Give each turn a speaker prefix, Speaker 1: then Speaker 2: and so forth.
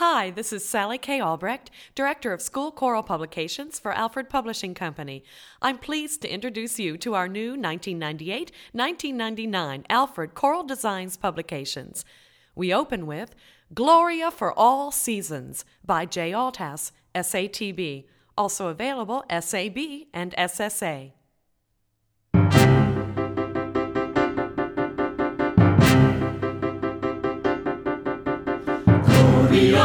Speaker 1: Hi, this is Sally K. Albrecht, Director of School Choral Publications for Alfred Publishing Company. I'm pleased to introduce you to our new 1998-1999 Alfred Choral Designs publications. We open with Gloria for All Seasons by J. Althaus, SATB, also available SAB and SSA.
Speaker 2: Gloria